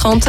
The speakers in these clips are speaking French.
7h30.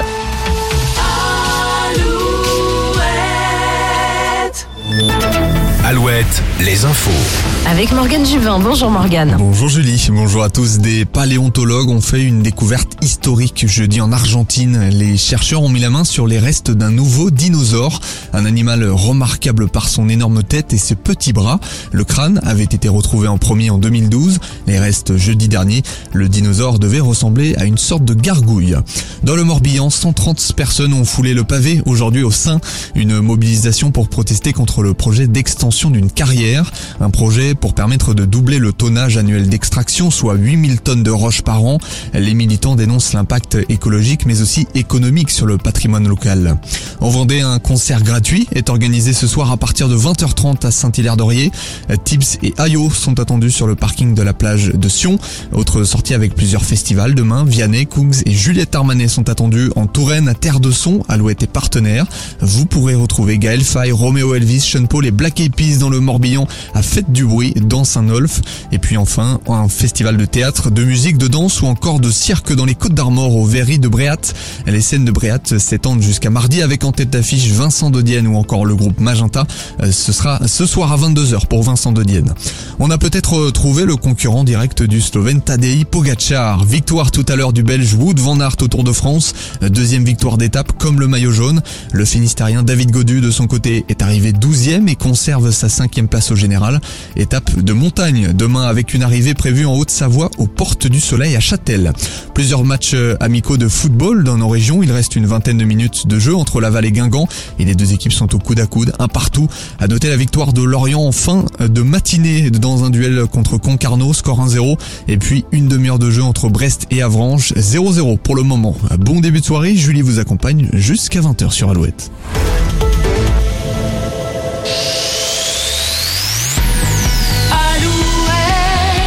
Alouette, les infos. Avec Morgane Juvin. Bonjour Morgane. Bonjour Julie, bonjour à tous. Des paléontologues ont fait une découverte historique jeudi en Argentine. Les chercheurs ont mis la main sur les restes d'un nouveau dinosaure, un animal remarquable par son énorme tête et ses petits bras. Le crâne avait été retrouvé en premier en 2012. Les restes jeudi dernier. Le dinosaure devait ressembler à une sorte de gargouille. Dans le Morbihan, 130 personnes ont foulé le pavé aujourd'hui au Sein. Une mobilisation pour protester contre le projet d'extension d'une carrière, un projet pour permettre de doubler le tonnage annuel d'extraction, soit 8000 tonnes de roches par an. Les militants dénoncent l'impact écologique mais aussi économique sur le patrimoine local. En Vendée, un concert gratuit est organisé ce soir à partir de 20h30 à Saint-Hilaire-d'Orier. Tibbs et Ayo sont attendus sur le parking de la plage de Sion. Autre sortie avec plusieurs festivals demain, Vianney, Cougs et Juliette Armanet sont attendus en Touraine à Terre de Son, Alouette et partenaires. Vous pourrez retrouver Gaël Faye, Roméo Elvis, Sean Paul et Black Eyed Peas dans le Morbihan à Fête du Bruit dans Saint-Nolf. Et puis enfin, un festival de théâtre, de musique, de danse ou encore de cirque dans les Côtes-d'Armor au Véry de Bréhat. Les scènes de Bréhat s'étendent jusqu'à mardi avec en tête d'affiche Vincent de Dienne ou encore le groupe Magenta. Ce sera ce soir à 22h pour Vincent de Dienne. On a peut-être trouvé le concurrent direct du Slovène Tadej Pogačar. Victoire tout à l'heure du Belge Wout van Aert au Tour de France. Deuxième victoire d'étape comme le maillot jaune. Le Finistérien David Gaudu de son côté est arrivé 12e et conserve sa 5e place au général. Étape de montagne demain avec une arrivée prévue en Haute-Savoie aux Portes du Soleil à Châtel. Plusieurs matchs amicaux de football dans nos régions. Il reste une vingtaine de minutes de jeu entre Laval et Guingamp et les deux équipes sont au coude à coude, un partout. À noter la victoire de Lorient en fin de matinée dans un duel contre Concarneau, score 1-0. Et puis une demi-heure de jeu entre Brest et Avranches, 0-0 pour le moment. Bon début de soirée, Julie vous accompagne jusqu'à 20h sur Alouette.